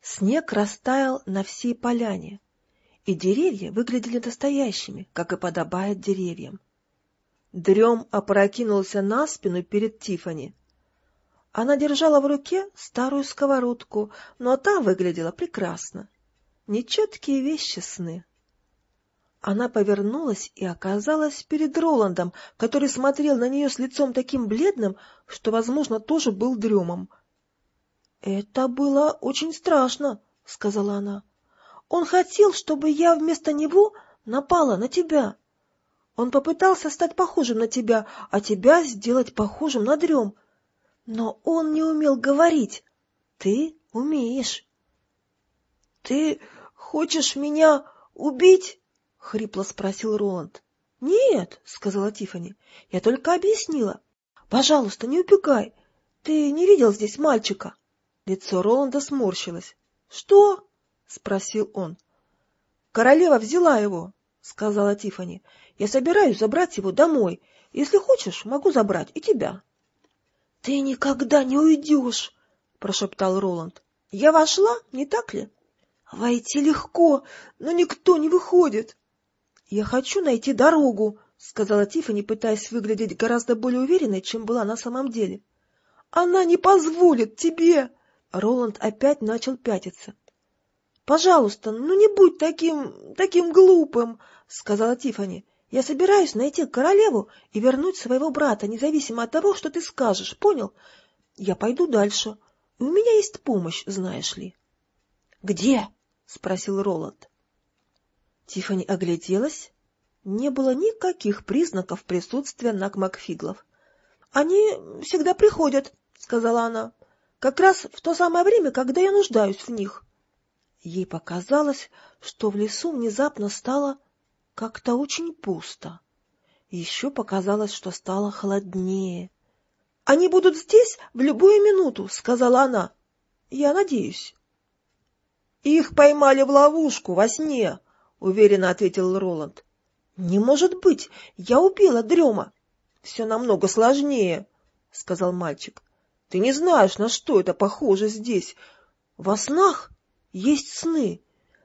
Снег растаял на всей поляне, и деревья выглядели настоящими, как и подобает деревьям. Дрем опрокинулся на спину перед Тиффани. Она держала в руке старую сковородку, но та выглядела прекрасно. Нечеткие вещи сны. Она повернулась и оказалась перед Роландом, который смотрел на нее с лицом таким бледным, что, возможно, тоже был дремом. — Это было очень страшно, — сказала она. — Он хотел, чтобы я вместо него напала на тебя. Он попытался стать похожим на тебя, а тебя сделать похожим на Дрем. Но он не умел говорить. Ты умеешь. — Ты хочешь меня убить? — хрипло спросил Роланд. — Нет, — сказала Тиффани, — я только объяснила. Пожалуйста, не убегай. Ты не видел здесь мальчика? Лицо Роланда сморщилось. — Что? — спросил он. — Королева взяла его, — сказала Тиффани. — Я собираюсь забрать его домой. Если хочешь, могу забрать и тебя. — Ты никогда не уйдешь, — прошептал Роланд. — Я вошла, не так ли? — Войти легко, но никто не выходит. — Я хочу найти дорогу, — сказала Тиффани, пытаясь выглядеть гораздо более уверенной, чем была на самом деле. — Она не позволит тебе. Роланд опять начал пятиться. — Пожалуйста, ну не будь таким глупым, — сказала Тиффани. — Я собираюсь найти королеву и вернуть своего брата, независимо от того, что ты скажешь, понял? Я пойду дальше. У меня есть помощь, знаешь ли. — Где? — спросил Роланд. Тиффани огляделась. Не было никаких признаков присутствия Накмакфиглов. — Они всегда приходят, — сказала она, — как раз в то самое время, когда я нуждаюсь в них. Ей показалось, что в лесу внезапно стало как-то очень пусто. Еще показалось, что стало холоднее. — Они будут здесь в любую минуту, — сказала она. — Я надеюсь. — Их поймали в ловушку во сне, — уверенно ответил Роланд. — Не может быть, я убила Дрема. — Все намного сложнее, — сказал мальчик. — Ты не знаешь, на что это похоже здесь. Во снах есть сны.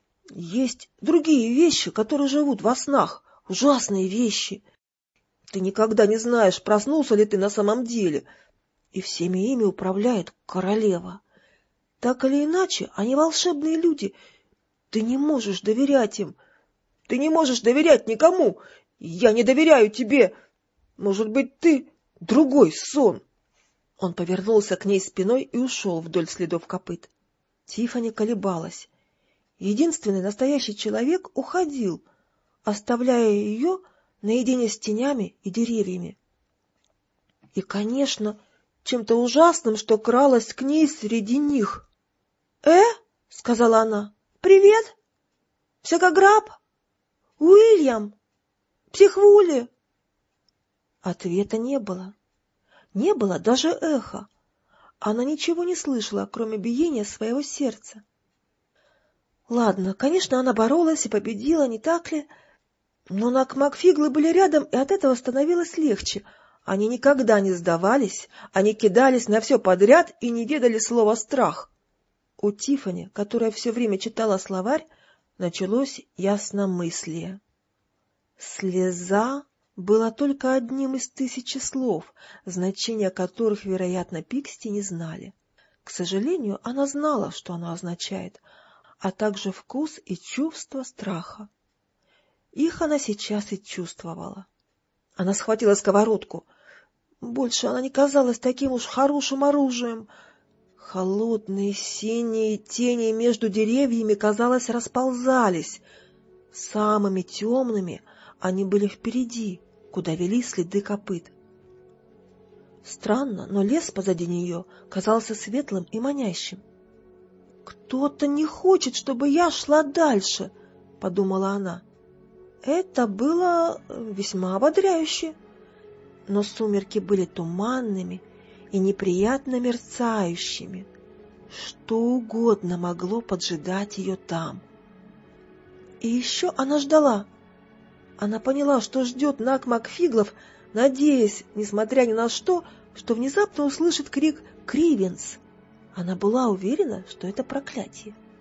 Есть другие вещи, которые живут во снах, ужасные вещи. Ты никогда не знаешь, проснулся ли ты на самом деле. И всеми ими управляет королева. Так или иначе, они волшебные люди. Ты не можешь доверять им. Ты не можешь доверять никому. Я не доверяю тебе. Может быть, ты другой сон. Он повернулся к ней спиной и ушел вдоль следов копыт. Тиффани колебалась. Единственный настоящий человек уходил, оставляя ее наедине с тенями и деревьями. И, конечно, чем-то ужасным, что кралось к ней среди них. — сказала она. — Привет! Психограб? Уильям? Психвули? Ответа не было. Не было даже эха. Она ничего не слышала, кроме биения своего сердца. Ладно, конечно, она боролась и победила, не так ли? Но Накмакфиглы были рядом, и от этого становилось легче. Они никогда не сдавались, они кидались на все подряд и не ведали слова «страх». У Тиффани, которая все время читала словарь, началось ясномыслие. «Слеза» было только одним из 1000 слов, значения которых, вероятно, Пиксти не знали. К сожалению, она знала, что оно означает, а также вкус и чувство страха. Их она сейчас и чувствовала. Она схватила сковородку. Больше она не казалась таким уж хорошим оружием. Холодные синие тени между деревьями, казалось, расползались. Самыми темными они были впереди, куда вели следы копыт. Странно, но лес позади нее казался светлым и манящим. «Кто-то не хочет, чтобы я шла дальше», — подумала она. Это было весьма ободряюще. Но сумерки были туманными и неприятно мерцающими. Что угодно могло поджидать ее там. И еще она ждала. Она поняла, что ждет Накмакфиглов, надеясь, несмотря ни на что внезапно услышит крик «Кривенс!». Она была уверена, что это проклятие.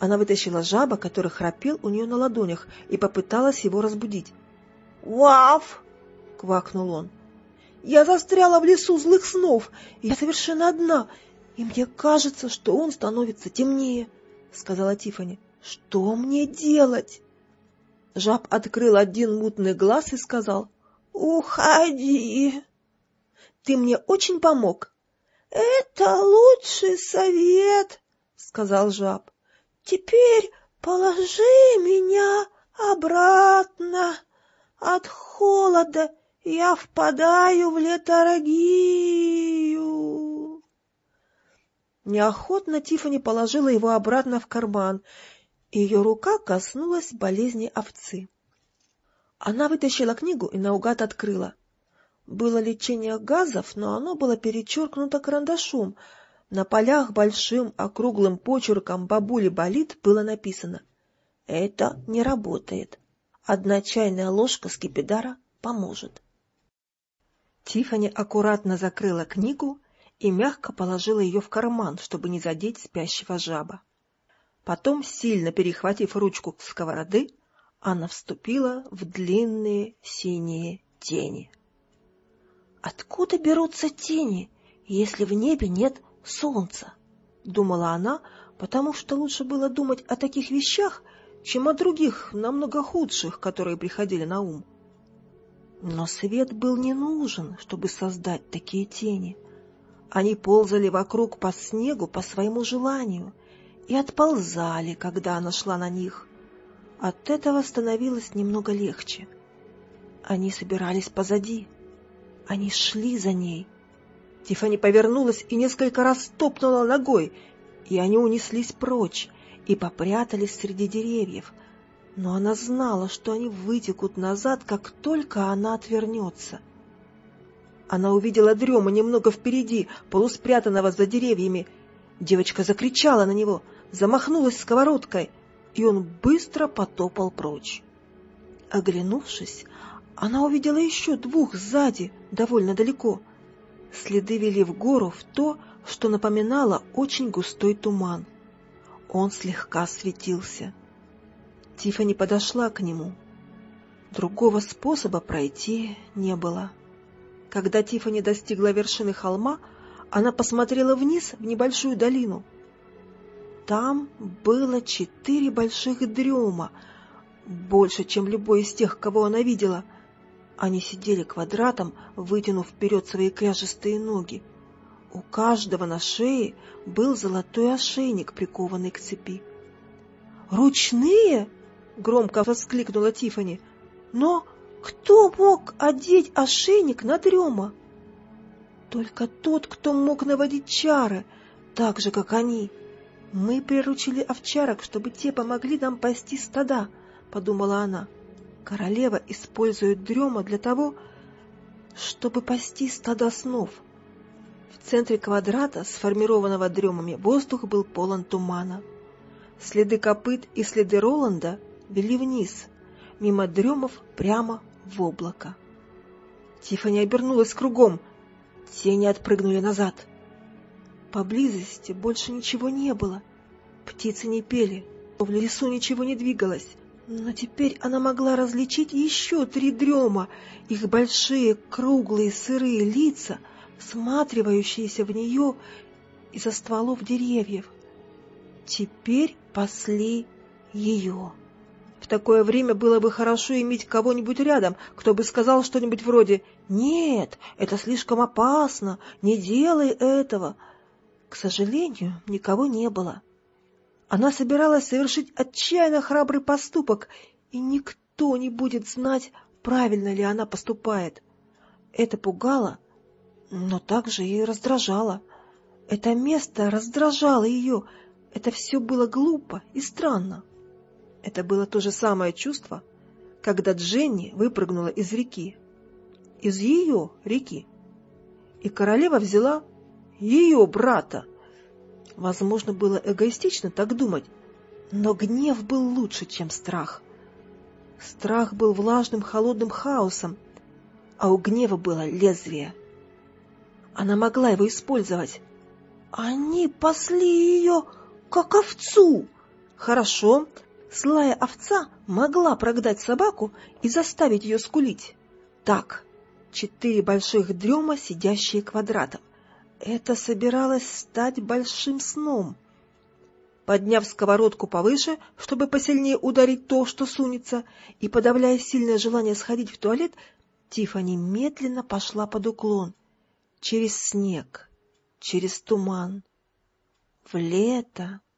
Она вытащила жаба, который храпел у нее на ладонях, и попыталась его разбудить. «Ваф!» — квакнул он. «Я застряла в лесу злых снов, и я совершенно одна, и мне кажется, что он становится темнее», — сказала Тиффани. «Что мне делать?» Жаб открыл один мутный глаз и сказал: «Уходи». «Ты мне очень помог». «Это лучший совет», — сказал жаб. «Теперь положи меня обратно. От холода я впадаю в летаргию». Неохотно Тиффани положила его обратно в карман, и ее рука коснулась болезни овцы. Она вытащила книгу и наугад открыла. Было лечение газов, но оно было перечеркнуто карандашом. На полях большим округлым почерком «Бабуля болит» было написано: «Это не работает. 1 чайная ложка скипидара поможет». Тиффани аккуратно закрыла книгу и мягко положила ее в карман, чтобы не задеть спящего жаба. Потом, сильно перехватив ручку сковороды, она вступила в длинные синие тени. «Откуда берутся тени, если в небе нет солнца?» — думала она, потому что лучше было думать о таких вещах, чем о других, намного худших, которые приходили на ум. Но свет был не нужен, чтобы создать такие тени. Они ползали вокруг по снегу по своему желанию и отползали, когда она шла на них. От этого становилось немного легче. Они собирались позади. Они шли за ней. Тиффани повернулась и несколько раз топнула ногой, и они унеслись прочь и попрятались среди деревьев. Но она знала, что они вытекут назад, как только она отвернется. Она увидела Дрема немного впереди, полуспрятанного за деревьями. Девочка закричала на него, замахнулась сковородкой, и он быстро потопал прочь. Оглянувшись, она увидела еще 2 сзади, довольно далеко. Следы вели в гору в то, что напоминало очень густой туман. Он слегка светился. Тиффани подошла к нему. Другого способа пройти не было. Когда Тиффани достигла вершины холма, она посмотрела вниз в небольшую долину. Там было 4 больших дрема, больше, чем любой из тех, кого она видела. Они сидели квадратом, вытянув вперед свои кряжестые ноги. У каждого на шее был золотой ошейник, прикованный к цепи. «Ручные?» — громко воскликнула Тиффани. «Но кто мог одеть ошейник на дрема?» «Только тот, кто мог наводить чары, так же, как они. Мы приручили овчарок, чтобы те помогли нам пасти стада», — подумала она. «Королева использует дрема для того, чтобы пасти стада снов». В центре квадрата, сформированного дремами, воздух был полон тумана. Следы копыт и следы Роланда вели вниз, мимо дремов прямо в облако. Тиффани обернулась кругом. Тени отпрыгнули назад. Поблизости больше ничего не было. Птицы не пели, в лесу ничего не двигалось. Но теперь она могла различить еще 3 дрема, их большие, круглые, сырые лица, всматривающиеся в нее из-за стволов деревьев. Теперь пасли ее. В такое время было бы хорошо иметь кого-нибудь рядом, кто бы сказал что-нибудь вроде «Нет, это слишком опасно, не делай этого». К сожалению, никого не было. Она собиралась совершить отчаянно храбрый поступок, и никто не будет знать, правильно ли она поступает. Это пугало, но также и раздражало. Это место раздражало ее. Это все было глупо и странно. Это было то же самое чувство, когда Дженни выпрыгнула из реки. Из ее реки. И королева взяла ее брата. Возможно, было эгоистично так думать, но гнев был лучше, чем страх. Страх был влажным холодным хаосом, а у гнева было лезвие. Она могла его использовать. «Они пасли ее, как овцу!» — Хорошо, злая овца могла прогнать собаку и заставить ее скулить. Так, 4 больших дрема, сидящие квадратом. Это собиралось стать большим сном. Подняв сковородку повыше, чтобы посильнее ударить то, что сунется, и подавляя сильное желание сходить в туалет, Тиффани медленно пошла под уклон, через снег, через туман, в лето.